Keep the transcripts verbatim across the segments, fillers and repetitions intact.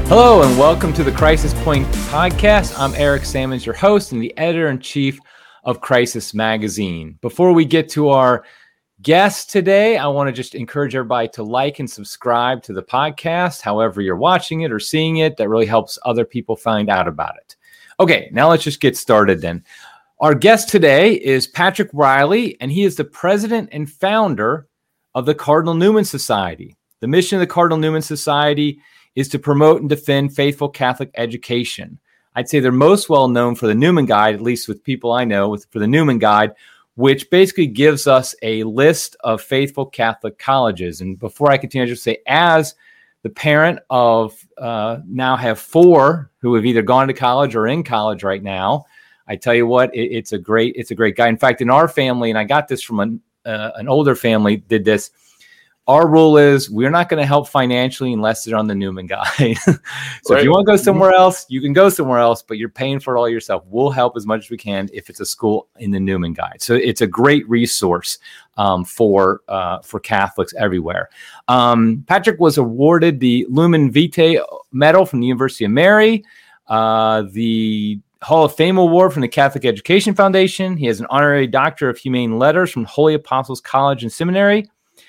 Hello and welcome to the Crisis Point podcast. I'm Eric Sammons, your host and the editor-in-chief of Crisis Magazine. Before we get to our guest today, I want to just encourage everybody to like and subscribe to the podcast, however you're watching it or seeing it. That really helps other people find out about it. Okay, now let's just get started then. Our guest today is Patrick Riley, and he is the president and founder of the Cardinal Newman Society. The mission of the Cardinal Newman Society is to promote and defend faithful Catholic education. I'd say they're most well known for the Newman Guide, at least with people I know, with, for the Newman Guide, which basically gives us a list of faithful Catholic colleges. And before I continue, I just say, as the parent of uh, now have four who have either gone to college or in college right now, I tell you what, it, it's a great, it's a great guide. In fact, in our family, and I got this from an, uh, an older family, did this. Our rule is we're not going to help financially unless they're on the Newman Guide. so right. If you want to go somewhere else, you can go somewhere else, but you're paying for it all yourself. We'll help as much as we can if it's a school in the Newman Guide. So it's a great resource um, for uh, for Catholics everywhere. Um, Patrick was awarded the Lumen Vitae Medal from the University of Mary, uh, the Hall of Fame Award from the Catholic Education Foundation. He has an honorary Doctor of Humane Letters from Holy Apostles College and Seminary,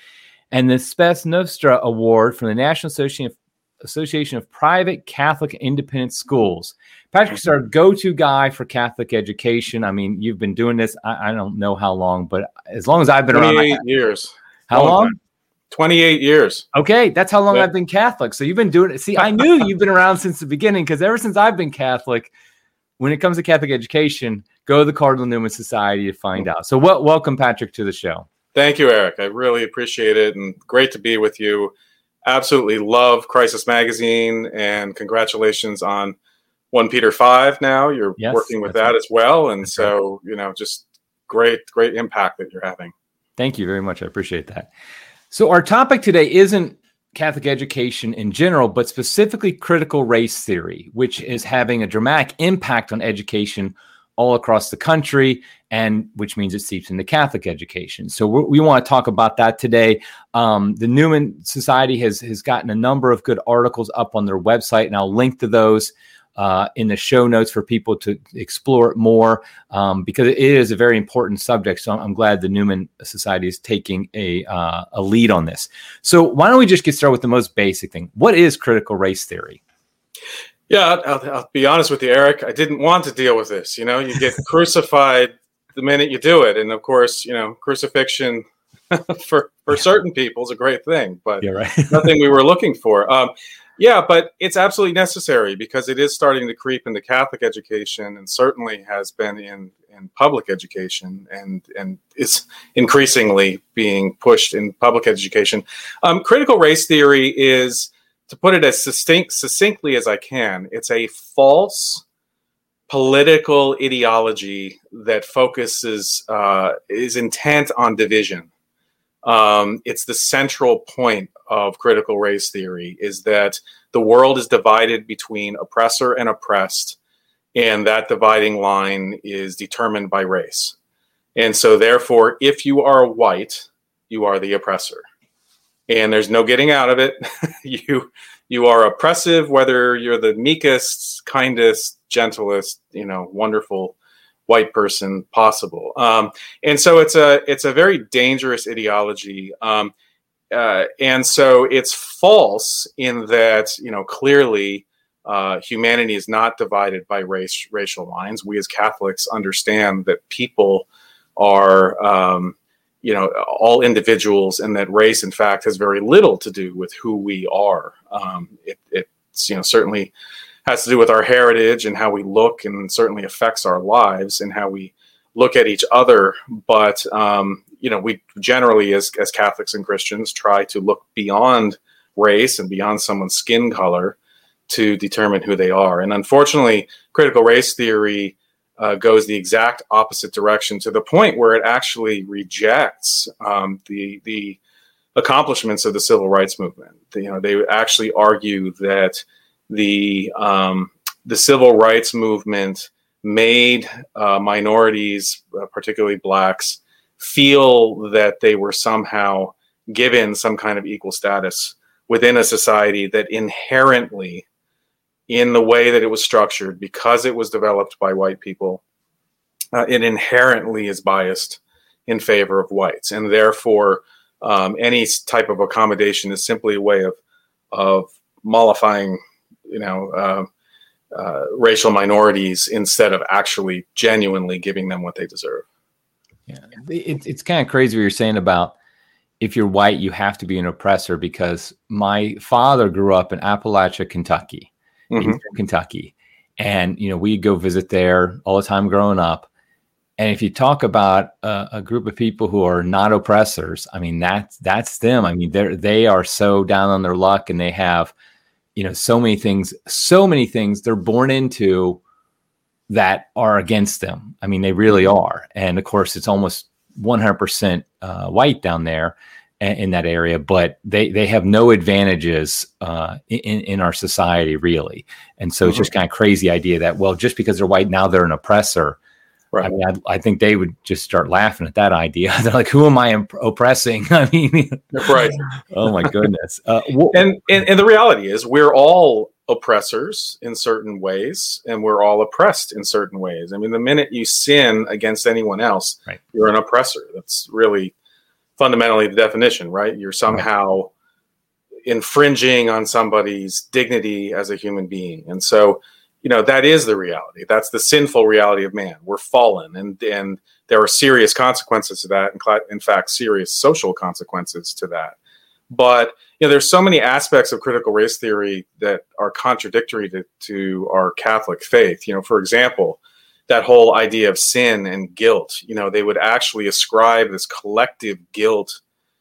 and the Spes Nostra Award from the National Association of, Association of Private Catholic Independent Schools. Patrick's our go-to guy for Catholic education. I mean, you've been doing this, I, I don't know how long, but as long as I've been around. twenty-eight years. How long? long? twenty-eight years. Okay, that's how long yeah. I've been Catholic. So you've been doing it. See, I knew you've been around since the beginning, because ever since I've been Catholic, when it comes to Catholic education, go to the Cardinal Newman Society to find out. So well, welcome, Patrick, to the show. Thank you, Eric. I really appreciate it, and great to be with you. Absolutely love Crisis Magazine, and congratulations on First Peter five now. You're yes, working with that right. as well, and that's so, right. you know, just great, great impact that you're having. Thank you very much. I appreciate that. So our topic today isn't Catholic education in general, but specifically critical race theory, which is having a dramatic impact on education all across the country, and which means it seeps into Catholic education. So we, we want to talk about that today. Um, the Newman Society has has gotten a number of good articles up on their website, and I'll link to those uh, in the show notes for people to explore it more, um, because it is a very important subject. So I'm glad the Newman Society is taking a uh, a lead on this. So why don't we just get started with the most basic thing? What is critical race theory? Yeah, I'll, I'll be honest with you, Eric. I didn't want to deal with this. You know, you get crucified the minute you do it. And of course, you know, crucifixion for, for certain people is a great thing, but yeah, right. nothing we were looking for. Um, yeah, but it's absolutely necessary because it is starting to creep into Catholic education, and certainly has been in, in public education, and, and is increasingly being pushed in public education. Um, critical race theory is, to put it as succinct, succinctly as I can, it's a false political ideology that focuses, uh, is intent on division. Um, it's the central point of critical race theory, is that the world is divided between oppressor and oppressed, and that dividing line is determined by race. And so therefore, if you are white, you are the oppressor. And there's no getting out of it. you you are oppressive, whether you're the meekest, kindest, gentlest, you know, wonderful white person possible. Um, and so it's a it's a very dangerous ideology. Um, uh, and so it's false in that, you know, clearly uh, humanity is not divided by race racial lines. We as Catholics understand that people are um, you know, all individuals, and that race, in fact, has very little to do with who we are. Um, it, it's, you know, certainly has to do with our heritage and how we look, and certainly affects our lives and how we look at each other. But, um, you know, we generally, as, as Catholics and Christians, try to look beyond race and beyond someone's skin color to determine who they are. And unfortunately, critical race theory Uh, goes the exact opposite direction, to the point where it actually rejects um, the the accomplishments of the civil rights movement. The, you know, they actually argue that the um, the civil rights movement made uh, minorities, uh, particularly blacks, feel that they were somehow given some kind of equal status within a society that inherently in the way that it was structured, because it was developed by white people, uh, it inherently is biased in favor of whites, and therefore um, any type of accommodation is simply a way of of mollifying, you know, uh, uh, racial minorities instead of actually genuinely giving them what they deserve. Yeah, it, it's kind of crazy what you're saying about if you're white, you have to be an oppressor, because my father grew up in Appalachia, Kentucky, mm-hmm. Eastern Kentucky. And, you know, we'd go visit there all the time growing up. And if you talk about a, a group of people who are not oppressors, I mean, that's, that's them. I mean, they're, they are so down on their luck, and they have, you know, so many things, so many things they're born into that are against them. I mean, they really are. And of course, it's almost one hundred percent uh, white down there in that area, but they, they have no advantages uh, in, in our society, really. And so mm-hmm. it's just kind of crazy idea that, well, just because they're white, now they're an oppressor. Right. I mean, I, I think they would just start laughing at that idea. They're like, who am I imp- oppressing? I mean, right. Oh my goodness. Uh, wh- and, and, and the reality is we're all oppressors in certain ways, and we're all oppressed in certain ways. I mean, the minute you sin against anyone else, right. you're an oppressor. That's really fundamentally the definition, right? You're somehow right. infringing on somebody's dignity as a human being. And so, you know, that is the reality. That's the sinful reality of man. We're fallen, and, and there are serious consequences to that. In fact, serious social consequences to that. But, you know, there's so many aspects of critical race theory that are contradictory to, to our Catholic faith. You know, for example, that whole idea of sin and guilt, you know, they would actually ascribe this collective guilt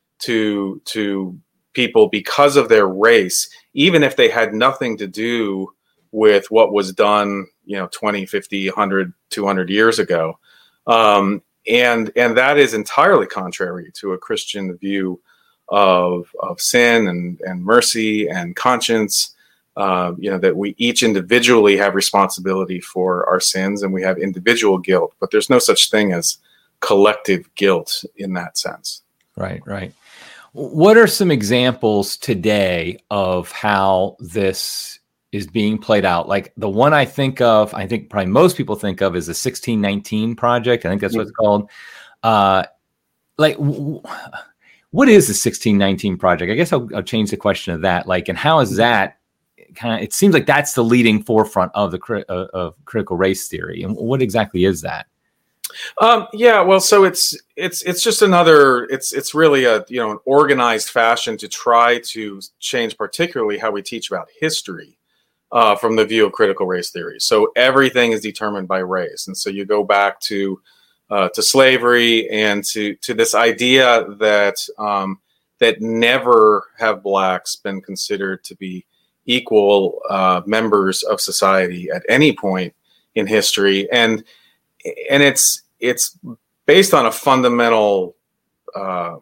to, to people because of their race, even if they had nothing to do with what was done, you know, twenty, fifty, one hundred, two hundred years ago. Um, and, and that is entirely contrary to a Christian view of, of sin and, and mercy and conscience. Uh, you know, that we each individually have responsibility for our sins, and we have individual guilt, but there's no such thing as collective guilt in that sense. Right, right. What are some examples today of how this is being played out? Like the one I think of, I think probably most people think of, is the sixteen nineteen Project. I think that's what it's called. Uh, like, w- what is the sixteen nineteen Project? I guess I'll, I'll change the question to that. Like, and how is that kind of? It seems like that's the leading forefront of the cri- uh, of critical race theory. And what exactly is that? Um, yeah, well, so it's it's it's just another. It's it's really a you know an organized fashion to try to change, particularly how we teach about history uh, from the view of critical race theory. So everything is determined by race, and so you go back to uh, to slavery and to to this idea that um, that never have blacks been considered to be equal uh, members of society at any point in history, and and it's it's based on a fundamental uh,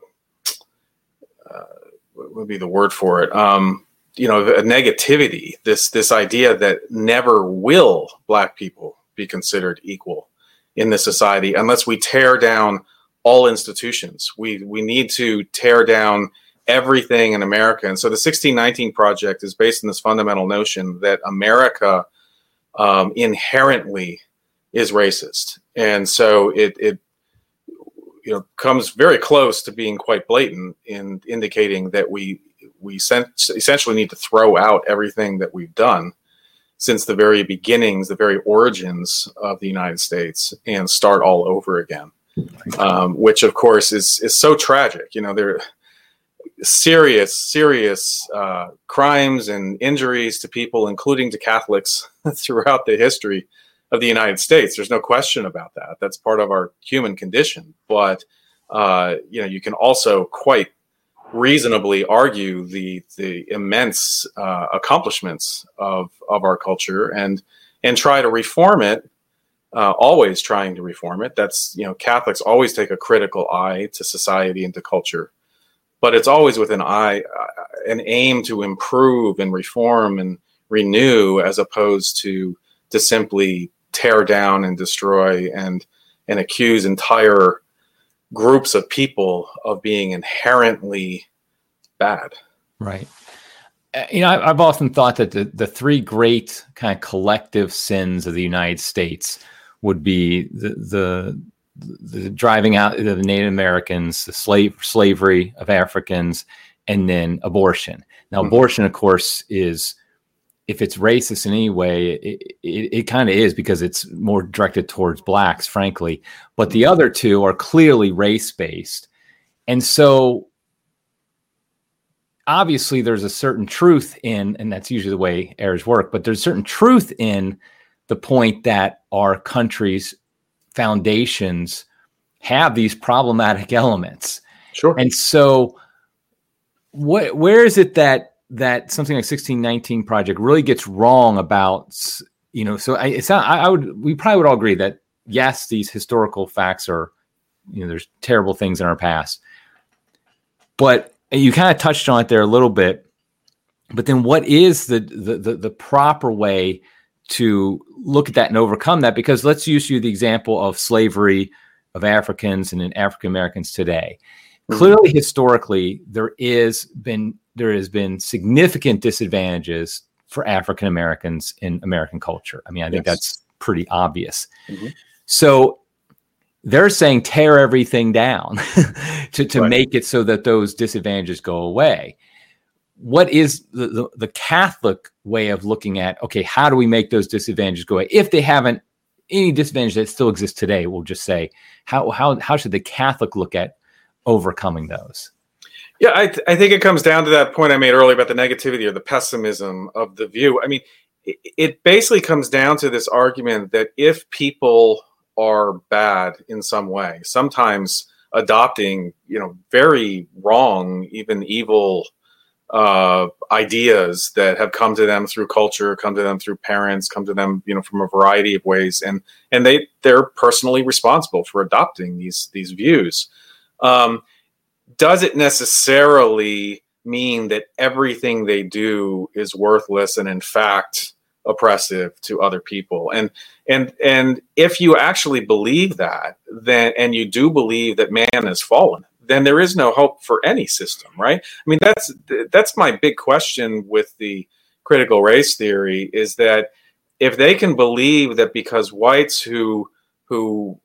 uh, what would be the word for it? Um, you know, a negativity. This this idea that never will black people be considered equal in this society unless we tear down all institutions. We we need to tear down everything in America. And so the sixteen nineteen Project is based on this fundamental notion that America um, inherently is racist. And so it, it, you know, comes very close to being quite blatant in indicating that we, we sen- essentially need to throw out everything that we've done since the very beginnings, the very origins of the United States, and start all over again. Um, which of course is, is so tragic. You know, there serious, serious uh, crimes and injuries to people, including to Catholics, throughout the history of the United States. There's no question about that. That's part of our human condition. But uh, you know, you can also quite reasonably argue the the immense uh, accomplishments of of our culture and and try to reform it. Uh, always trying to reform it. That's, you know, Catholics always take a critical eye to society and to culture. But it's always with an eye, uh, an aim to improve and reform and renew, as opposed to to simply tear down and destroy and and accuse entire groups of people of being inherently bad. Right. you know, I've often thought that the, the three great kind of collective sins of the United States would be the, the, the driving out of the Native Americans, the slave slavery of Africans, and then abortion. Now, mm-hmm. abortion, of course, is, if it's racist in any way, it, it, it kind of is, because it's more directed towards blacks, frankly. But the other two are clearly race-based. And so obviously there's a certain truth in, and that's usually the way errors work, but there's certain truth in the point that our country's foundations have these problematic elements. Sure. And so what, where is it that, that something like sixteen nineteen Project really gets wrong about, you know, so I, it's not, I, I would, we probably would all agree that yes, these historical facts are, you know, there's terrible things in our past, but you kind of touched on it there a little bit, but then what is the, the, the, the proper way to look at that and overcome that? Because let's use you the example of slavery of Africans and then African Americans today. Mm-hmm. Clearly, historically, there is been, there has been significant disadvantages for African Americans in American culture. I mean, I think yes. that's pretty obvious. Mm-hmm. So they're saying tear everything down to, to right. make it so that those disadvantages go away. What is the, the, the Catholic way of looking at, okay, how do we make those disadvantages go away? If they haven't, any disadvantage that still exists today, we'll just say, how how how should the Catholic look at overcoming those? Yeah, I, th- I think it comes down to that point I made earlier about the negativity or the pessimism of the view. I mean, it, it basically comes down to this argument that if people are bad in some way, sometimes adopting, you know, very wrong, even evil uh, ideas that have come to them through culture, come to them through parents, come to them, you know, from a variety of ways, and and they they're personally responsible for adopting these these views. Um, does it necessarily mean that everything they do is worthless and in fact oppressive to other people? And and and if you actually believe that, then and you do believe that man has fallen, then there is no hope for any system, right? I mean, that's that's my big question with the critical race theory, is that if they can believe that because whites who who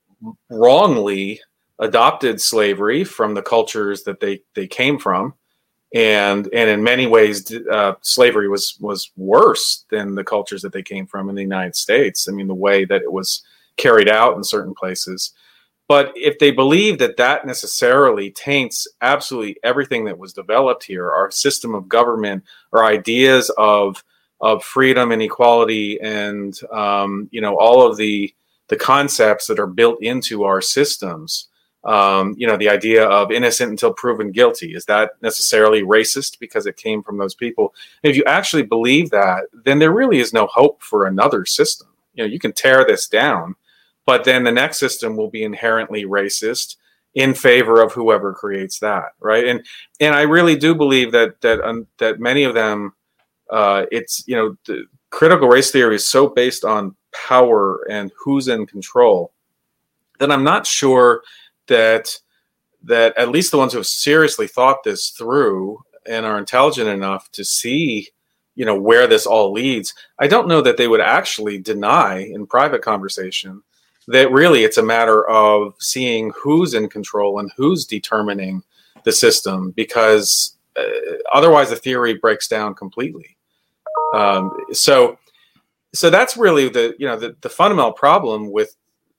wrongly adopted slavery from the cultures that they, they came from, and and in many ways uh, slavery was was worse than the cultures that they came from in the United States. I mean, the way that it was carried out in certain places. But if they believe that that necessarily taints absolutely everything that was developed here, our system of government, our ideas of of freedom and equality, and um, you know, all of the the concepts that are built into our systems. Um, you know, the idea of innocent until proven guilty, is that necessarily racist because it came from those people? If you actually believe that, then there really is no hope for another system. You know, you can tear this down, but then the next system will be inherently racist in favor of whoever creates that, right? And and I really do believe that that um, that many of them, uh, it's, you know, the critical race theory is so based on power and who's in control that I'm not sure that that at least the ones who have seriously thought this through and are intelligent enough to see, you know, where this all leads, I don't know that they would actually deny in private conversation that really it's a matter of seeing who's in control and who's determining the system, because uh, otherwise the theory breaks down completely. Um, so, so that's really the, you know, the, the fundamental problem with,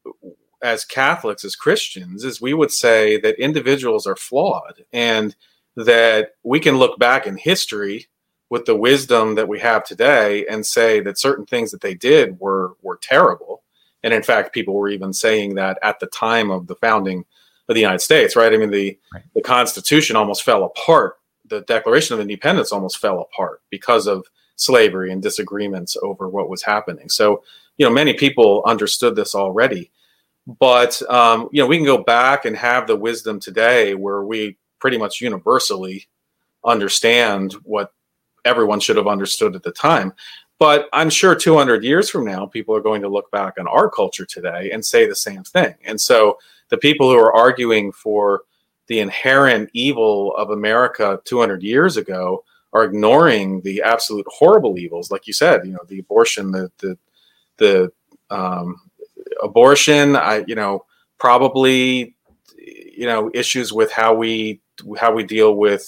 as Catholics, as Christians, is we would say that individuals are flawed, and that we can look back in history with the wisdom that we have today and say that certain things that they did were were terrible. And in fact, people were even saying that at the time of the founding of the United States, right? I mean, the, right. the Constitution almost fell apart. The Declaration of Independence almost fell apart because of slavery and disagreements over what was happening. So, you know, many people understood this already. But, um, you know, we can go back and have the wisdom today where we pretty much universally understand what everyone should have understood at the time. But I'm sure two hundred years from now, people are going to look back on our culture today and say the same thing. And so the people who are arguing for the inherent evil of America two hundred years ago are ignoring the absolute horrible evils, like you said, you know, the abortion, the the the um, abortion, I you know, probably you know issues with how we how we deal with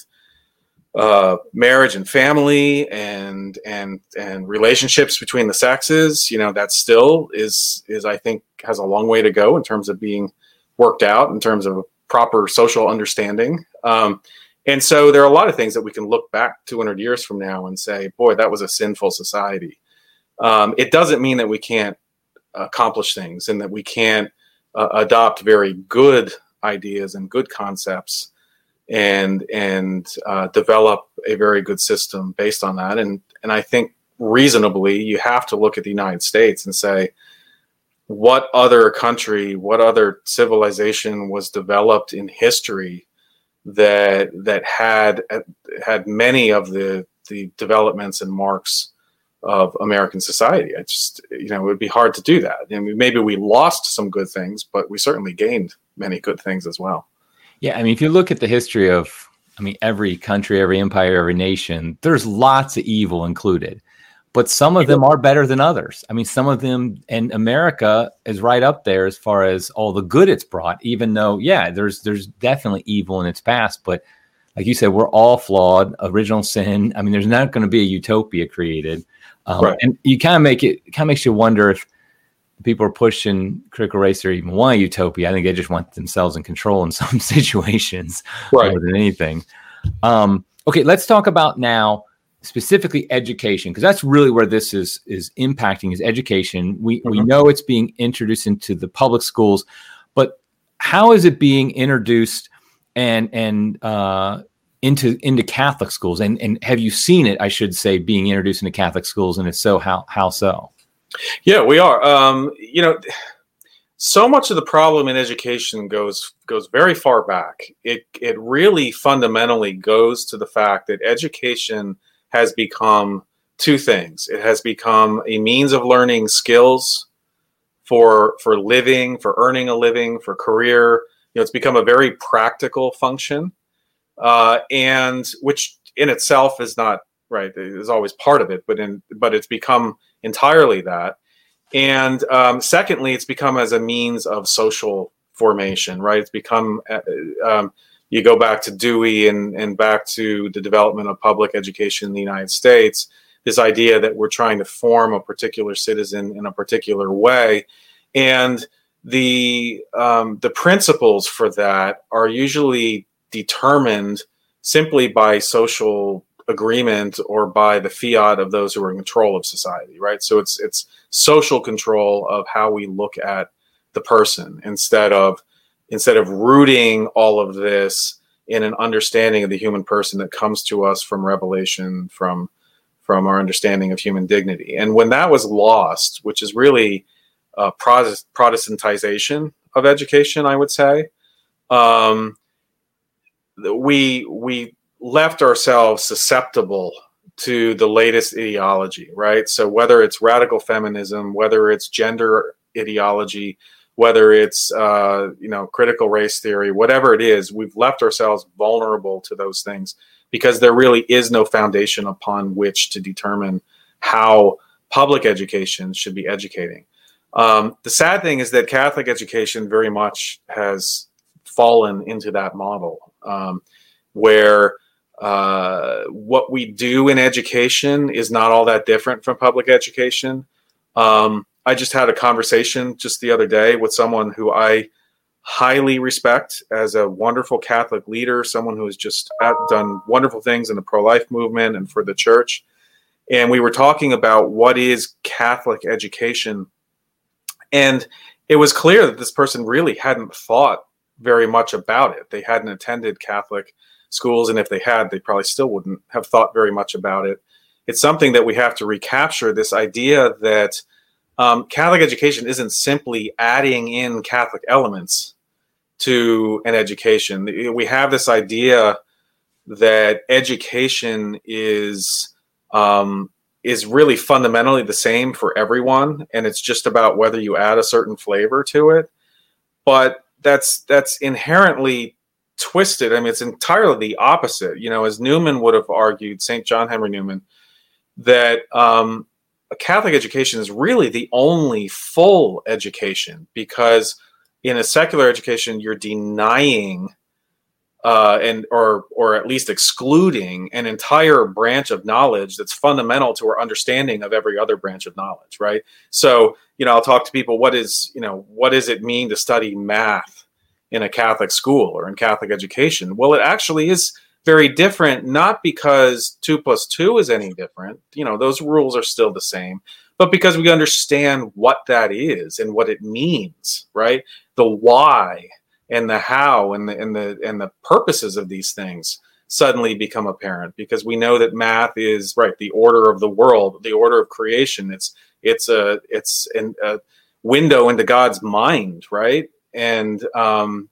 uh, marriage and family and and and relationships between the sexes. You know, that still is is I think has a long way to go in terms of being worked out in terms of proper social understanding. Um, and so there are a lot of things that we can look back two hundred years from now and say, boy, that was a sinful society. Um, it doesn't mean that we can't accomplish things and that we can't uh, adopt very good ideas and good concepts and and uh, develop a very good system based on that. And and I think reasonably, you have to look at the United States and say, what other country, what other civilization was developed in history that that had had many of the the developments and marks of American society? I just, you know, it would be hard to do that. I mean, maybe we lost some good things, but we certainly gained many good things as well. Yeah, I mean, if you look at the history of, I mean, every country, every empire, every nation, there's lots of evil included, but some of them are better than others. I mean, some of them, and America is right up there as far as all the good it's brought, even though, yeah, there's there's definitely evil in its past, but like you said, we're all flawed, original sin. I mean, there's not going to be a utopia created. Um, right. And you kind of make it, it kind of makes you wonder if people are pushing critical race or even want a utopia. I think they just want themselves in control in some situations right. more than anything. Um, okay, let's talk about now specifically education, because that's really where this is is impacting is education. We mm-hmm. we know it's being introduced into the public schools, but how is it being introduced and and uh, into into Catholic schools? And and have you seen it, I should say, being introduced into Catholic schools? And if so, how how so? Yeah, we are. Um, you know, so much of the problem in education goes goes very far back. It it really fundamentally goes to the fact that education has become two things. It has become a means of learning skills for for living, for earning a living, for career. You know, it's become a very practical function, uh, and which in itself is not right. Is always part of it, but in but it's become entirely that. And um, secondly, it's become as a means of social formation, right? It's become, uh, um, you go back to Dewey and, and back to the development of public education in the United States, this idea that we're trying to form a particular citizen in a particular way. And the um, the principles for that are usually determined simply by social agreement or by the fiat of those who are in control of society, right? So it's it's social control of how we look at the person instead of instead of rooting all of this in an understanding of the human person that comes to us from revelation, from from our understanding of human dignity. And when that was lost, which is really uh, Protestantization of education, I would say, um, we we left ourselves susceptible to the latest ideology, right? So whether it's radical feminism, whether it's gender ideology, whether it's uh, you know critical race theory, whatever it is, we've left ourselves vulnerable to those things because there really is no foundation upon which to determine how public education should be educating. Um, the sad thing is that Catholic education very much has fallen into that model, um, where Uh, what we do in education is not all that different from public education. Um, I just had a conversation just the other day with someone who I highly respect as a wonderful Catholic leader, someone who has just done wonderful things in the pro-life movement and for the church. And we were talking about what is Catholic education. And it was clear that this person really hadn't thought very much about it. They hadn't attended Catholic schools, and if they had, they probably still wouldn't have thought very much about it. It's something that we have to recapture, this idea that um, Catholic education isn't simply adding in Catholic elements to an education. We have this idea that education is um, is really fundamentally the same for everyone, and it's just about whether you add a certain flavor to it. But that's that's inherently twisted. I mean, it's entirely the opposite. You know, as Newman would have argued, Saint John Henry Newman, that um, a Catholic education is really the only full education, because in a secular education, you're denying uh, and or or at least excluding an entire branch of knowledge that's fundamental to our understanding of every other branch of knowledge, right? So, you know, I'll talk to people, what is, you know, what does it mean to study math in a Catholic school or in Catholic education? Well, it actually is very different, not because two plus two is any different. You know, those rules are still the same, but because we understand what that is and what it means, right? The why and the how and the and the and the purposes of these things suddenly become apparent, because we know that math is, right, the order of the world, the order of creation. It's it's a it's an, a window into God's mind, right? And um,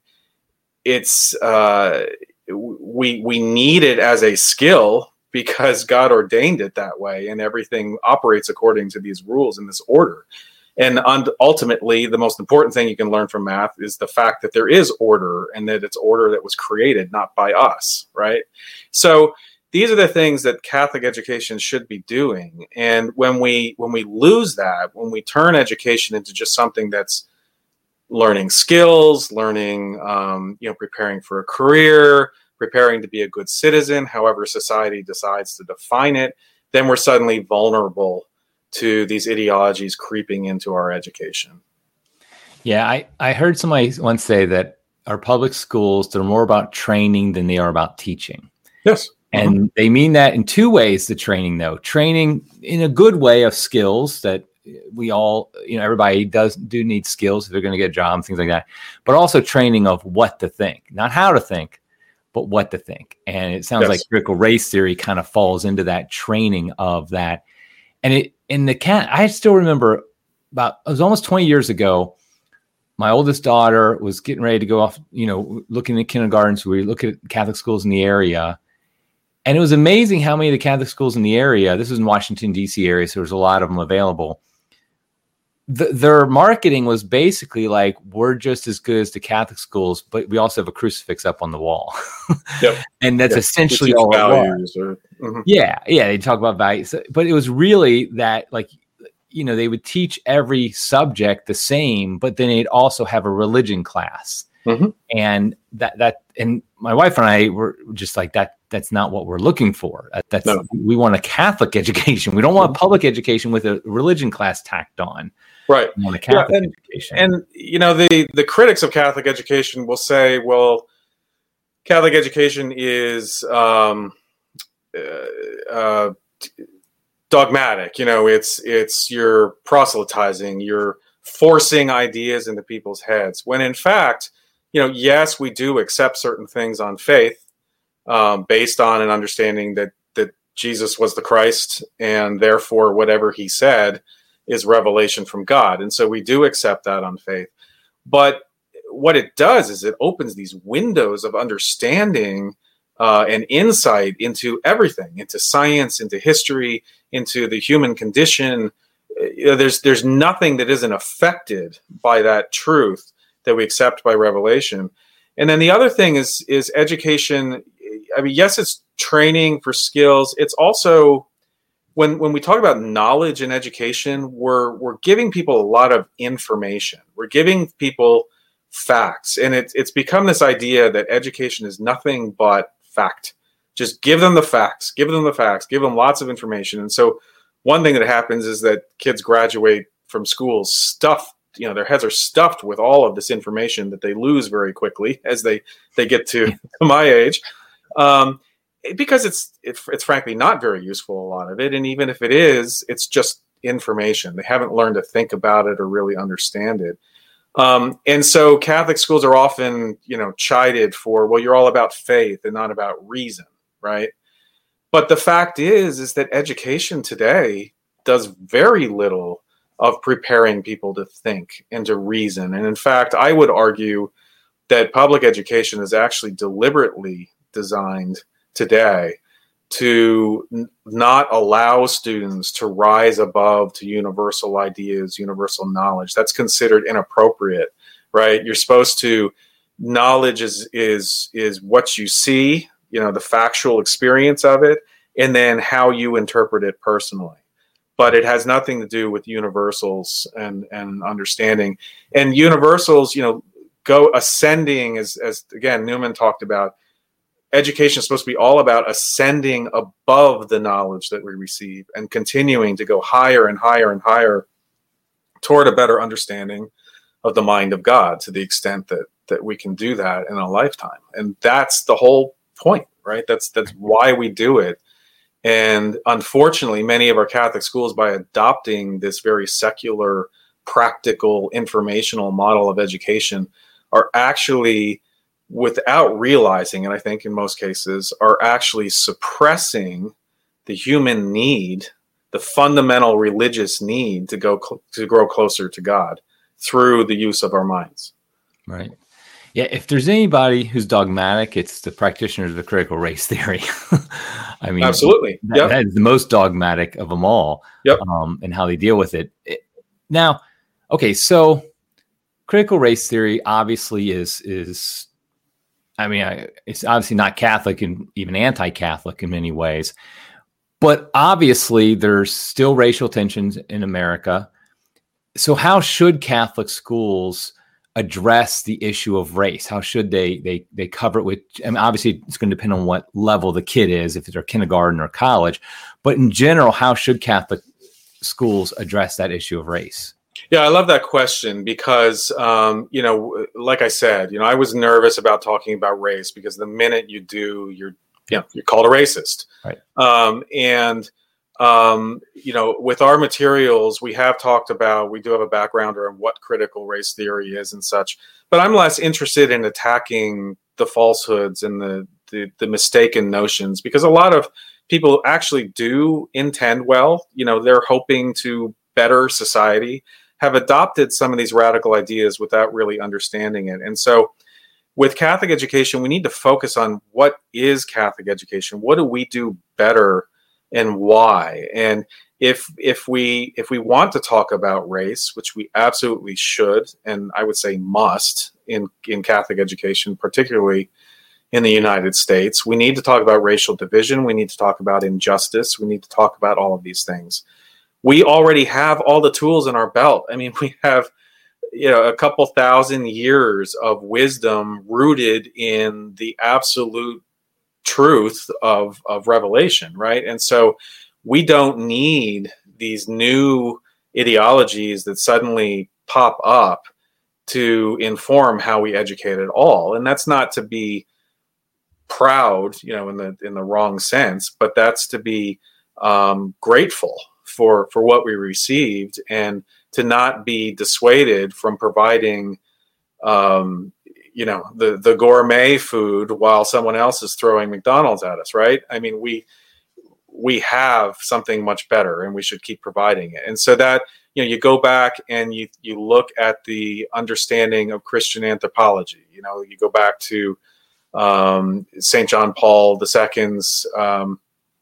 it's uh, we we need it as a skill because God ordained it that way, and everything operates according to these rules in this order. And un- ultimately, the most important thing you can learn from math is the fact that there is order, and that it's order that was created, not by us, right? So these are the things that Catholic education should be doing. And when we when we lose that, when we turn education into just something that's learning skills, learning, um, you know, preparing for a career, preparing to be a good citizen, however society decides to define it, then we're suddenly vulnerable to these ideologies creeping into our education. Yeah, I, I heard somebody once say that our public schools, they're more about training than they are about teaching. Yes. And mm-hmm. they mean that in two ways, the training, though. Training in a good way of skills that we all, you know, everybody does do need skills if they're going to get a job, things like that. But also training of what to think, not how to think, but what to think. And it sounds yes. like critical race theory kind of falls into that training of that. And it in the cat, I still remember about, it was almost twenty years ago. My oldest daughter was getting ready to go off, you know, looking at kindergarten. So we look at Catholic schools in the area. And it was amazing how many of the Catholic schools in the area, this was in Washington, D C area, so there's a lot of them available. The, their marketing was basically like, we're just as good as the Catholic schools, but we also have a crucifix up on the wall. Yep. And that's yep. essentially all it was. Or, mm-hmm. Yeah, yeah, they talk about values. But it was really that, like, you know, they would teach every subject the same, but then they'd also have a religion class. Mm-hmm. And that, that, and my wife and I were just like, that, that's not what we're looking for. That's, no. We want a Catholic education. We don't want a public education with a religion class tacked on. Right. We want a Catholic yeah, and, education. And, you know, the, the critics of Catholic education will say, well, Catholic education is um, uh, uh, dogmatic. You know, it's, it's you're proselytizing, you're forcing ideas into people's heads. When in fact, you know, yes, we do accept certain things on faith um, based on an understanding that that Jesus was the Christ, and therefore whatever he said is revelation from God. And so we do accept that on faith. But what it does is it opens these windows of understanding uh, and insight into everything, into science, into history, into the human condition. You know, there's there's nothing that isn't affected by that truth that we accept by revelation. And then the other thing is is education. I mean, yes, it's training for skills. It's also, when when we talk about knowledge and education, we're we're giving people a lot of information. We're giving people facts, and it, it's become this idea that education is nothing but fact. Just give them the facts, give them the facts, give them lots of information. And so one thing that happens is that kids graduate from school stuffed, you know, their heads are stuffed with all of this information that they lose very quickly as they, they get to, to my age. Um, because it's, it, it's frankly not very useful, a lot of it. And even if it is, it's just information. They haven't learned to think about it or really understand it. Um, and so Catholic schools are often, you know, chided for, well, you're all about faith and not about reason, right? But the fact is, is that education today does very little of preparing people to think and to reason. And in fact, I would argue that public education is actually deliberately designed today to n- not allow students to rise above to universal ideas, universal knowledge. That's considered inappropriate, right? You're supposed to knowledge is is is what you see, you know, the factual experience of it, and then how you interpret it personally. But it has nothing to do with universals and and understanding. And universals, you know, go ascending as as again Newman talked about. Education is supposed to be all about ascending above the knowledge that we receive and continuing to go higher and higher and higher toward a better understanding of the mind of God, to the extent that that we can do that in a lifetime. And that's the whole point, right? That's that's why we do it. And unfortunately, many of our Catholic schools, by adopting this very secular, practical, informational model of education, are actually, without realizing, and I think in most cases, are actually suppressing the human need, the fundamental religious need to go cl- to grow closer to God through the use of our minds. Right. Yeah. If there's anybody who's dogmatic, it's the practitioners of the critical race theory. I mean, absolutely. That, yep. that is the most dogmatic of them all. Yep. Um, and how they deal with it. it. Now, okay, so critical race theory obviously is is. I mean, I, it's obviously not Catholic and even anti-Catholic in many ways, but obviously there's still racial tensions in America. So how should Catholic schools address the issue of race? How should they they they cover it with? I mean, obviously it's going to depend on what level the kid is, if they're kindergarten or college, but in general, how should Catholic schools address that issue of race? Yeah, I love that question because, um, you know, like I said, you know, I was nervous about talking about race because the minute you do, you're, you know, you're called a racist. Right. Um, and, um, you know, with our materials, we have talked about, we do have a backgrounder on what critical race theory is and such, but I'm less interested in attacking the falsehoods and the, the, the mistaken notions, because a lot of people actually do intend well. You know, they're hoping to better society, have adopted some of these radical ideas without really understanding it. And so with Catholic education, we need to focus on what is Catholic education? What do we do better and why? And if if we if we want to talk about race, which we absolutely should, and I would say must in, in Catholic education, particularly in the United States, we need to talk about racial division. We need to talk about injustice. We need to talk about all of these things. We already have all the tools in our belt. I mean, we have, you know, a couple thousand years of wisdom rooted in the absolute truth of, of revelation, right? And so we don't need these new ideologies that suddenly pop up to inform how we educate at all. And that's not to be proud, you know, in the in the wrong sense, but that's to be um, grateful for for what we received, and to not be dissuaded from providing um you know the the gourmet food while someone else is throwing McDonald's at us, right? I mean, we we have something much better and we should keep providing it. And so that, you know, you go back and you you look at the understanding of Christian anthropology. You know, you go back to um Saint John Paul the Second's um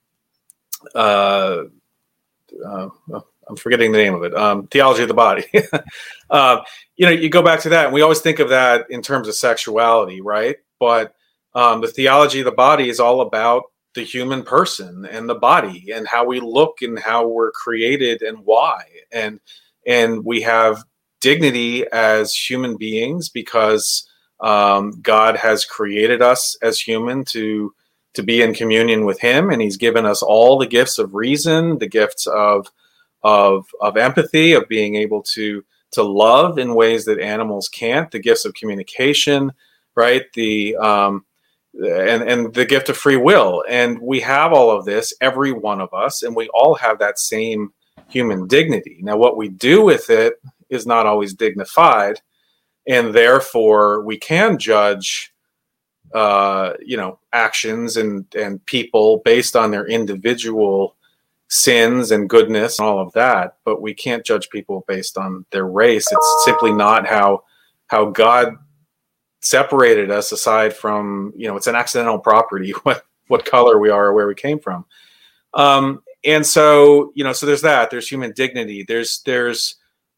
uh Uh, I'm forgetting the name of it. Um, Theology of the Body. uh, you know, you go back to that, and we always think of that in terms of sexuality, right? But um, the theology of the body is all about the human person and the body and how we look and how we're created and why. And and we have dignity as human beings because um, God has created us as human to to be in communion with him. And he's given us all the gifts of reason, the gifts of, of, of empathy, of being able to, to love in ways that animals can't, the gifts of communication, right? The, um, and, and the gift of free will. And we have all of this, every one of us, and we all have that same human dignity. Now, what we do with it is not always dignified. And therefore we can judge Uh, you know, actions and, and people based on their individual sins and goodness and all of that, but we can't judge people based on their race. It's simply not how how God separated us, aside from, you know, it's an accidental property what what color we are or where we came from. Um, and so, you know, so there's that. There's human dignity. There's there's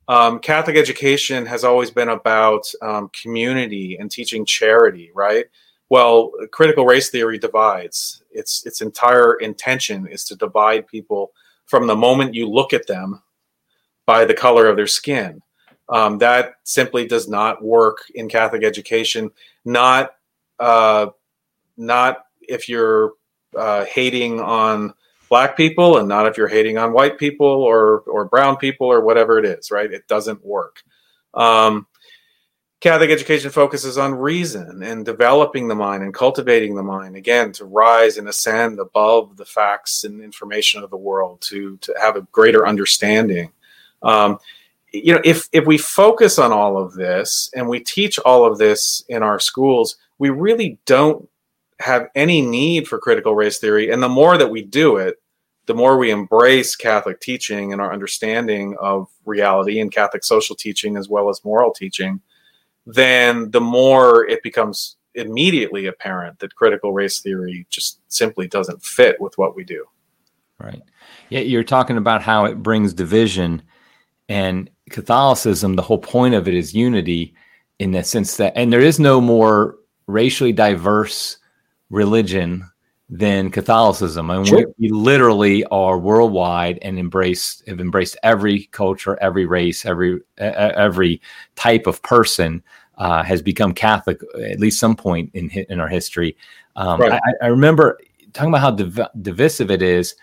Um, Catholic education has always been about um, community and teaching charity, right? Well, critical race theory divides. Its its entire intention is to divide people from the moment you look at them by the color of their skin. Um, that simply does not work in Catholic education. Not uh, not if you're uh, hating on Black people, and not if you're hating on white people or or brown people or whatever it is, right? It doesn't work. Um, Catholic education focuses on reason and developing the mind and cultivating the mind, again, to rise and ascend above the facts and information of the world, to, to have a greater understanding. Um, you know, if, if we focus on all of this and we teach all of this in our schools, we really don't have any need for critical race theory. And the more that we do it, the more we embrace Catholic teaching and our understanding of reality and Catholic social teaching as well as moral teaching, then the more it becomes immediately apparent that critical race theory just simply doesn't fit with what we do. Right. Yeah, you're talking about how it brings division, and Catholicism, the whole point of it is unity, in the sense that, and there is no more racially diverse religion than Catholicism. I mean, sure. we, we literally are worldwide and embrace have embraced every culture, every race, every uh, every type of person uh, has become Catholic at least some point in in our history. Um, right. I, I remember talking about how div- divisive it is.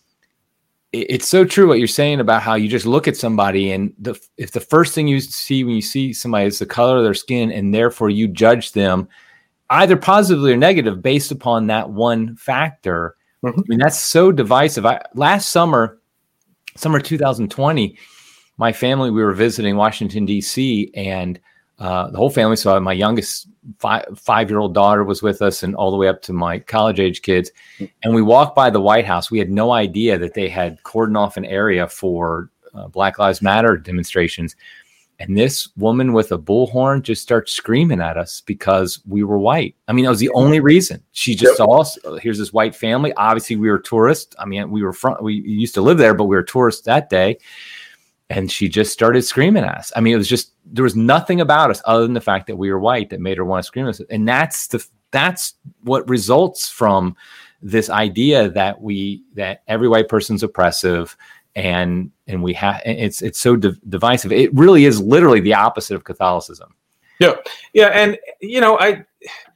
It, it's so true what you're saying about how you just look at somebody, and the, if the first thing you see when you see somebody is the color of their skin, and therefore you judge them either positively or negative based upon that one factor. Mm-hmm. I mean, that's so divisive. I, last summer, summer two thousand twenty, my family, we were visiting Washington, D C, and uh, the whole family, so my youngest five, five-year-old daughter was with us, and all the way up to my college-age kids. And we walked by the White House. We had no idea that they had cordoned off an area for uh, Black Lives Matter demonstrations. And this woman with a bullhorn just starts screaming at us because we were white. I mean, that was the only reason. She just yep. saw us. Here's this white family. Obviously, we were tourists. I mean, we were from, we used to live there, but we were tourists that day. And she just started screaming at us. I mean, it was just, there was nothing about us other than the fact that we were white that made her want to scream at us. And that's the, that's what results from this idea that we, that every white person's oppressive. And and we have it's it's so div- divisive. It really is literally the opposite of Catholicism. Yeah, yeah, and you know, I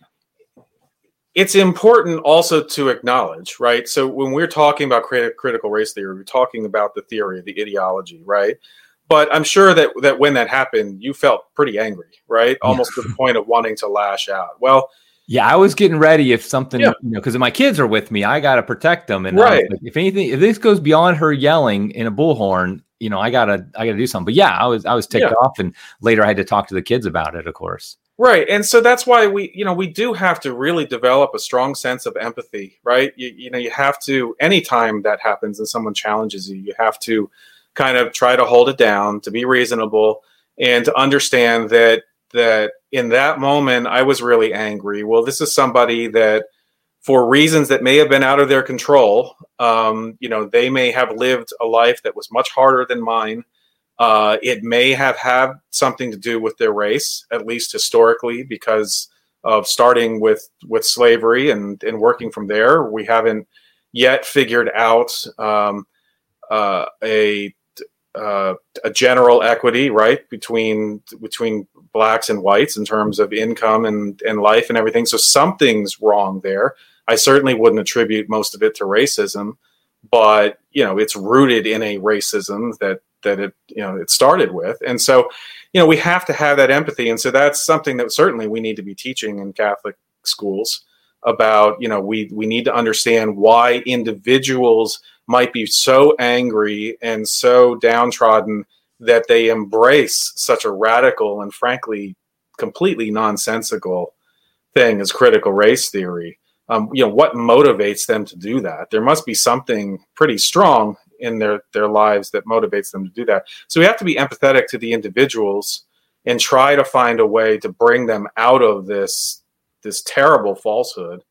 it's important also to acknowledge, right? So when we're talking about crit- critical race theory, we're talking about the theory, the ideology, right? But I'm sure that that when that happened, you felt pretty angry, right? Almost yeah. to the point of wanting to lash out. Well. Yeah, I was getting ready if something, yeah. you know, because my kids are with me, I got to protect them. And right. like, if anything, if this goes beyond her yelling in a bullhorn, you know, I gotta, I gotta do something. But yeah, I was, I was ticked yeah. off, and later I had to talk to the kids about it, of course. Right, and so that's why we, you know, we do have to really develop a strong sense of empathy, right? You, you know, you have to, anytime that happens and someone challenges you, you have to kind of try to hold it down, to be reasonable, and to understand that. that in that moment, I was really angry. Well, this is somebody that, for reasons that may have been out of their control, um, you know, they may have lived a life that was much harder than mine. Uh, it may have had something to do with their race, at least historically, because of starting with, with slavery and, and working from there. We haven't yet figured out um, uh, a Uh, a general equity, right, between between blacks and whites in terms of income and, and life and everything. So something's wrong there. I certainly wouldn't attribute most of it to racism, but you know, it's rooted in a racism that that it you know it started with. And so, you know, we have to have that empathy. And so that's something that certainly we need to be teaching in Catholic schools about. You know, we we need to understand why individuals might be so angry and so downtrodden that they embrace such a radical and frankly completely nonsensical thing as critical race theory. Um, you know, what motivates them to do that? There must be something pretty strong in their, their lives that motivates them to do that. So we have to be empathetic to the individuals and try to find a way to bring them out of this this terrible falsehood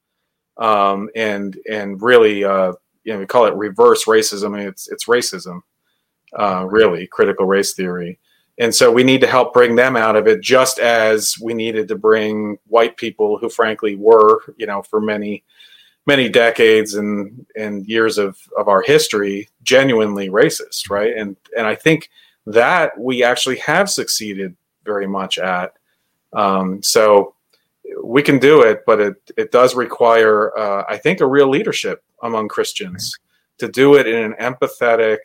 um, and and really uh, you know, we call it reverse racism. I mean, it's it's racism, uh, really, critical race theory. And so we need to help bring them out of it, just as we needed to bring white people who frankly were, you know, for many, many decades and, and years of, of our history, genuinely racist, right? And and I think that we actually have succeeded very much at. Um, so we can do it, but it, it does require, uh, I think, a real leadership among Christians to do it in an empathetic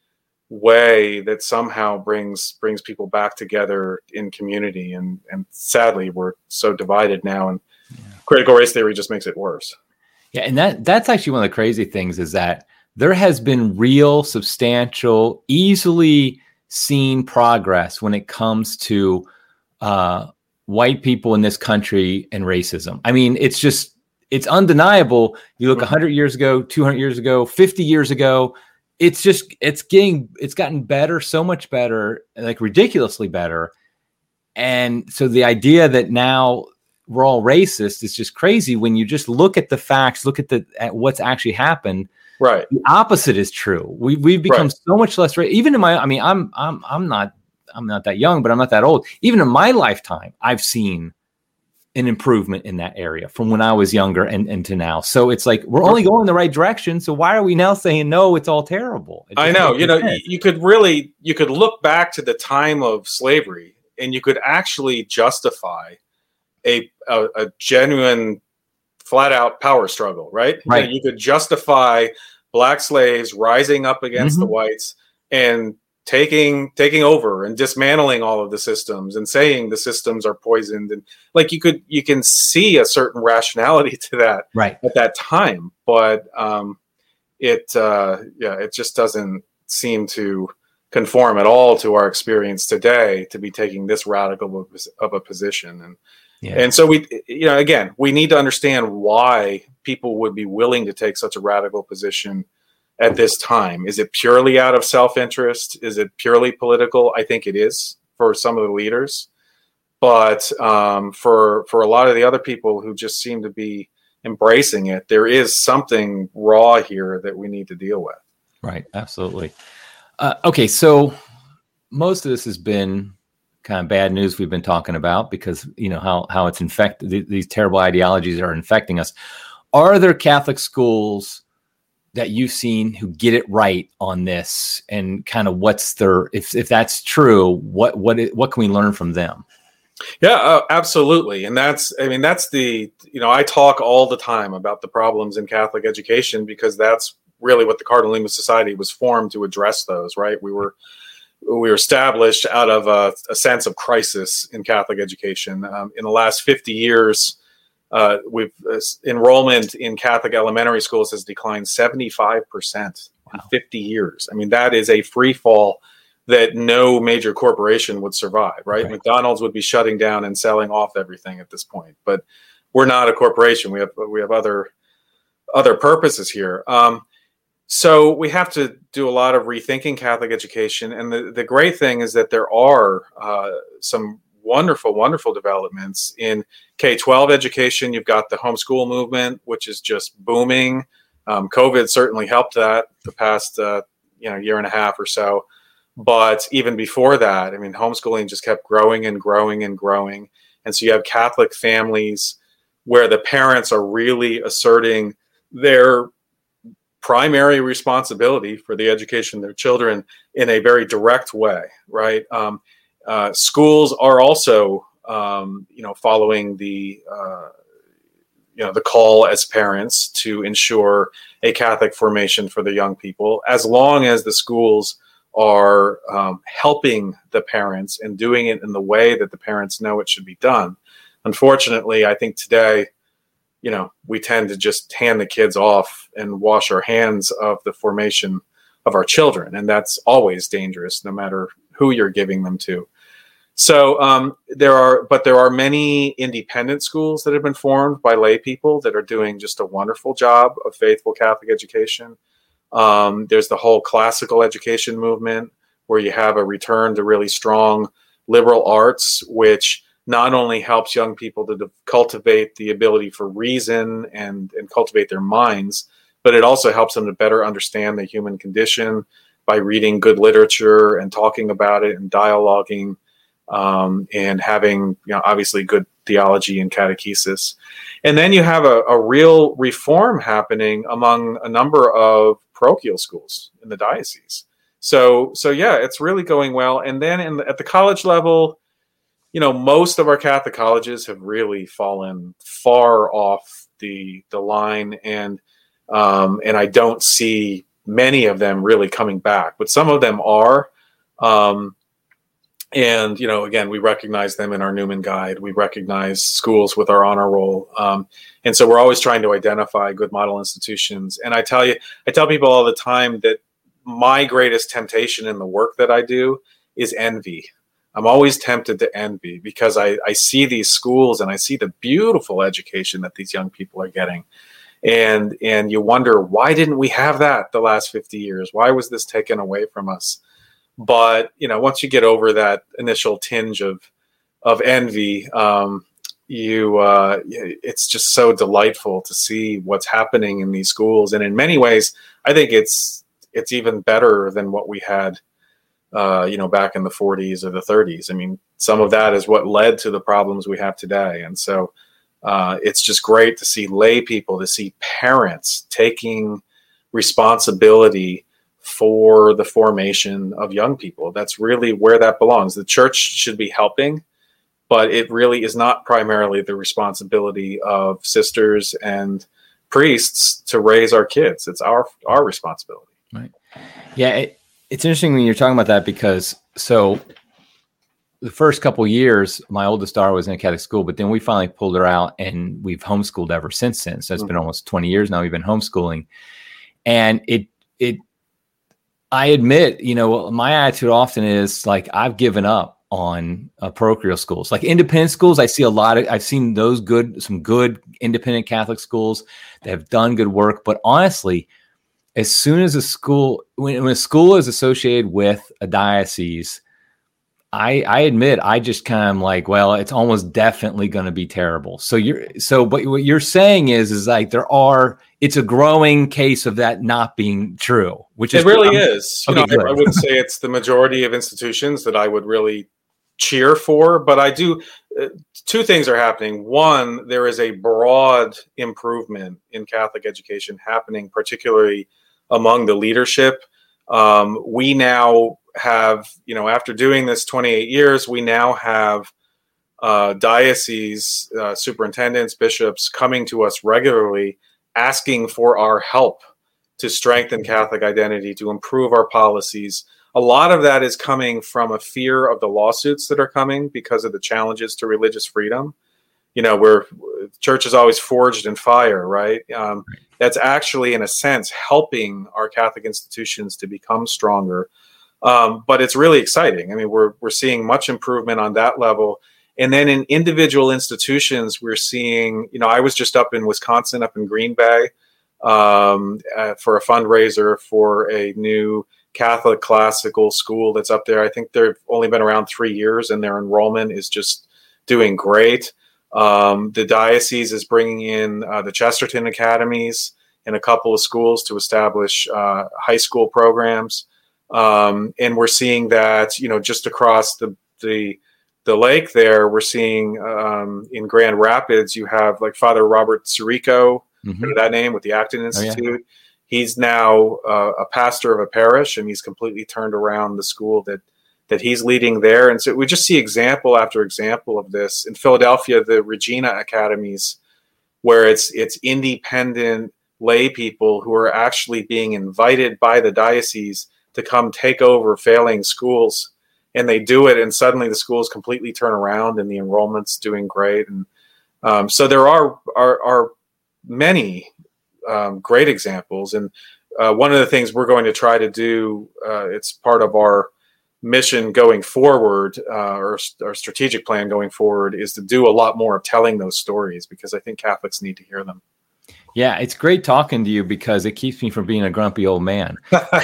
way that somehow brings brings people back together in community. And and sadly, we're so divided now, and yeah. critical race theory just makes it worse. Yeah, and that that's actually one of the crazy things is that there has been real, substantial, easily seen progress when it comes to uh, white people in this country and racism. I mean, it's just, it's undeniable. You look one hundred years ago, two hundred years ago, fifty years ago, it's just, it's getting, it's gotten better, so much better, like ridiculously better. And so the idea that now we're all racist is just crazy when you just look at the facts, look at the, at what's actually happened. Right. The opposite is true. We, we've become right. so much less racist. Even in my, I mean, I'm, I'm, I'm not, I'm not that young, but I'm not that old. Even in my lifetime, I've seen an improvement in that area from when I was younger and, and to now. So it's like, we're only going the right direction. So why are we now saying, no, it's all terrible? I know, you know, sense. you could really, you could look back to the time of slavery and you could actually justify a, a, a genuine flat out power struggle, right? Right. You know, you could justify black slaves rising up against mm-hmm. the whites and taking taking over and dismantling all of the systems and saying the systems are poisoned, and like you could you can see a certain rationality to that right at that time, but um it uh yeah it just doesn't seem to conform at all to our experience today to be taking this radical of a position. And yeah. and so we you know again we need to understand why people would be willing to take such a radical position at this time. Is it purely out of self-interest? Is it purely political? I think it is for some of the leaders. But um, for for a lot of the other people who just seem to be embracing it, there is something raw here that we need to deal with. Right, absolutely. Uh, okay, so most of this has been kind of bad news we've been talking about because, you know, how, how it's infected, th- these terrible ideologies are infecting us. Are there Catholic schools that you've seen who get it right on this, and kind of what's their, if if that's true, what what what can we learn from them? Yeah, uh, absolutely. And that's, I mean, that's the, you know, I talk all the time about the problems in Catholic education because that's really what the Cardinal Nemo Society was formed to address those, right? We were we were established out of a, a sense of crisis in Catholic education. Um, in the last fifty years, Uh, we've uh, enrollment in Catholic elementary schools has declined seventy-five percent wow. in fifty years. I mean, that is a free fall that no major corporation would survive, right? right? McDonald's would be shutting down and selling off everything at this point, but we're not a corporation. We have, we have other, other purposes here. Um, so we have to do a lot of rethinking Catholic education. And the, the great thing is that there are uh, some wonderful, wonderful developments in K twelve education. You've got the homeschool movement, which is just booming. Um, COVID certainly helped that the past, uh, you know, year and a half or so. But even before that, I mean, homeschooling just kept growing and growing and growing. And so you have Catholic families where the parents are really asserting their primary responsibility for the education of their children in a very direct way, right? Um, Uh, schools are also, um, you know, following the, uh, you know, the call as parents to ensure a Catholic formation for the young people, as long as the schools are um, helping the parents and doing it in the way that the parents know it should be done. Unfortunately, I think today, you know, we tend to just hand the kids off and wash our hands of the formation of our children, and that's always dangerous, no matter who you're giving them to. So um, there are, but there are many independent schools that have been formed by lay people that are doing just a wonderful job of faithful Catholic education. Um, there's the whole classical education movement where you have a return to really strong liberal arts, which not only helps young people to de- cultivate the ability for reason and, and cultivate their minds, but it also helps them to better understand the human condition, by reading good literature and talking about it and dialoguing, um, and having, you know, obviously good theology and catechesis. And then you have a, a real reform happening among a number of parochial schools in the diocese. So, so yeah, it's really going well. And then in the, at the college level, you know, most of our Catholic colleges have really fallen far off the the line, and um, and I don't see many of them really coming back, but some of them are. Um, and you know, again, we recognize them in our Newman Guide. We recognize schools with our honor roll, um, and so we're always trying to identify good model institutions. And I tell you, I tell people all the time that my greatest temptation in the work that I do is envy. I'm always tempted to envy because I, I see these schools and I see the beautiful education that these young people are getting. And and you wonder, why didn't we have that the last fifty years? Why was this taken away from us? But, you know, once you get over that initial tinge of of envy, um, you uh, it's just so delightful to see what's happening in these schools. And in many ways, I think it's it's even better than what we had Uh, you know, back in the forties or the thirties. I mean, some of that is what led to the problems we have today. And so uh, it's just great to see lay people, to see parents taking responsibility for the formation of young people. That's really where that belongs. The church should be helping, but it really is not primarily the responsibility of sisters and priests to raise our kids. It's our our responsibility. Right. Yeah. It- It's interesting when you're talking about that, because so the first couple of years, my oldest daughter was in a Catholic school, but then we finally pulled her out and we've homeschooled ever since then. So it's mm-hmm. been almost twenty years now we've been homeschooling. And it, it, I admit, you know, my attitude often is like, I've given up on uh, parochial schools, like independent schools. I see a lot of, I've seen those good, some good independent Catholic schools that have done good work. But honestly, as soon as a school, when, when a school is associated with a diocese, I, I admit, I just kind of like, well, it's almost definitely going to be terrible. So you're, so, but what you're saying is, is like there are, it's a growing case of that not being true, which is it really um, is. You okay, know, I, I wouldn't say it's the majority of institutions that I would really cheer for, but I do. Uh, two things are happening. One, there is a broad improvement in Catholic education happening, particularly among the leadership. Um, we now have, you know, after doing this twenty-eight years, we now have uh, diocese uh, superintendents, bishops coming to us regularly asking for our help to strengthen Catholic identity, to improve our policies. A lot of that is coming from a fear of the lawsuits that are coming because of the challenges to religious freedom. You know, where church is always forged in fire, right? Um, that's actually, in a sense, helping our Catholic institutions to become stronger. Um, but it's really exciting. I mean, we're we're seeing much improvement on that level. And then in individual institutions, we're seeing, you know, I was just up in Wisconsin, up in Green Bay, um, uh, for a fundraiser for a new Catholic classical school that's up there. I think they've only been around three years and their enrollment is just doing great. Um, the diocese is bringing in uh, the Chesterton Academies in a couple of schools to establish uh, high school programs. Um, and we're seeing that, you know, just across the, the, the lake there, we're seeing um, in Grand Rapids, you have like Father Robert Sirico, mm-hmm. that name with the Acton Institute. Oh, yeah. He's now uh, a pastor of a parish, and he's completely turned around the school that that he's leading there. And so we just see example after example of this. In Philadelphia, the Regina Academies, where it's it's independent lay people who are actually being invited by the diocese to come take over failing schools. And they do it, and suddenly the schools completely turn around, and the enrollment's doing great. And um, so there are are, are many um, great examples. And uh, one of the things we're going to try to do, uh, it's part of our mission going forward, uh, or our strategic plan going forward, is to do a lot more of telling those stories, because I think Catholics need to hear them. Yeah, it's great talking to you because it keeps me from being a grumpy old man.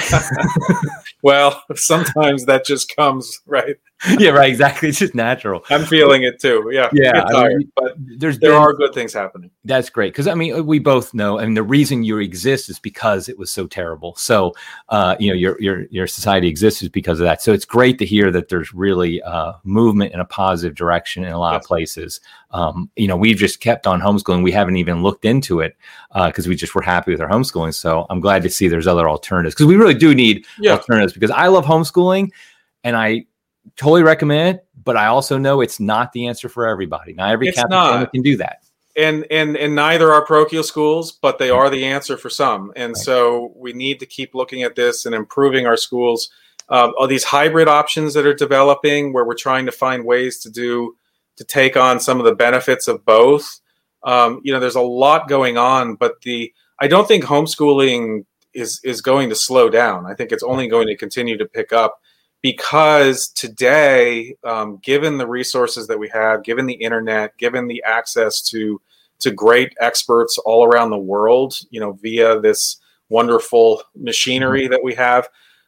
Well, sometimes that just comes, right? Yeah, right. Exactly. It's just natural. I'm feeling it too. Yeah. Yeah. Get tired, I mean, but there's there been, are good things happening. That's great. Because, I mean, we both know, I mean, the reason you exist is because it was so terrible. So, uh, you know, your your your society exists is because of that. So it's great to hear that there's really uh, movement in a positive direction in a lot yes. of places. Um, you know, we've just kept on homeschooling. We haven't even looked into it because uh, we just were happy with our homeschooling. So I'm glad to see there's other alternatives because we really do need yeah. alternatives because I love homeschooling and I totally recommend it, but I also know it's not the answer for everybody. Not every it's Catholic not. family can do that. And and and neither are parochial schools, but they are the answer for some. And right. so we need to keep looking at this and improving our schools. Um, all these hybrid options that are developing, where we're trying to find ways to do to take on some of the benefits of both. Um, you know, there's a lot going on, but the I don't think homeschooling is is going to slow down. I think it's only going to continue to pick up. Because today, um, given the resources that we have, given the internet, given the access to to great experts all around the world, you know, via this wonderful machinery that we have,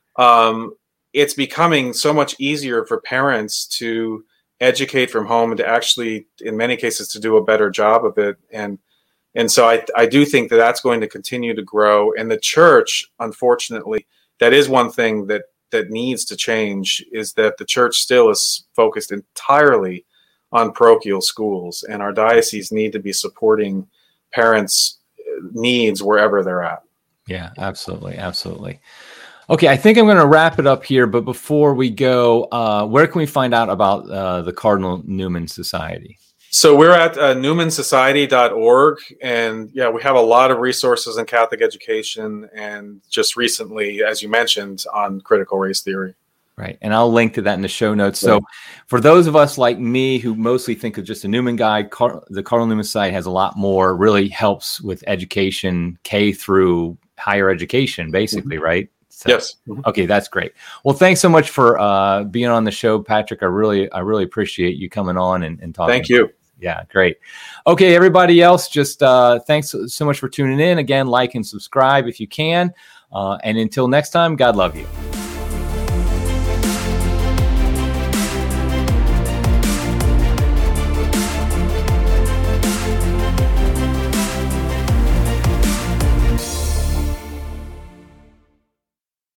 um, it's becoming so much easier for parents to educate from home and to actually, in many cases, to do a better job of it. And and so I, I do think that that's going to continue to grow. And the church, unfortunately, that is one thing that that needs to change is that the church still is focused entirely on parochial schools, and our dioceses need to be supporting parents' needs wherever they're at. Yeah, absolutely. Absolutely. Okay. I think I'm going to wrap it up here, but before we go, uh, where can we find out about uh, the Cardinal Newman Society? So we're at uh, newman society dot org, and yeah, we have a lot of resources in Catholic education, and just recently, as you mentioned, on critical race theory. Right, and I'll link to that in the show notes. So for those of us like me who mostly think of just a Newman Guide, Car- the Cardinal Newman Society has a lot more, really helps with education, K through higher education, basically, mm-hmm. right? So, yes. Mm-hmm. Okay, that's great. Well, thanks so much for uh, being on the show, Patrick. I really, I really appreciate you coming on and, and talking. Thank you. Yeah, great. Okay, everybody else, just uh, thanks so much for tuning in. Again, like and subscribe if you can. Uh, and until next time, God love you.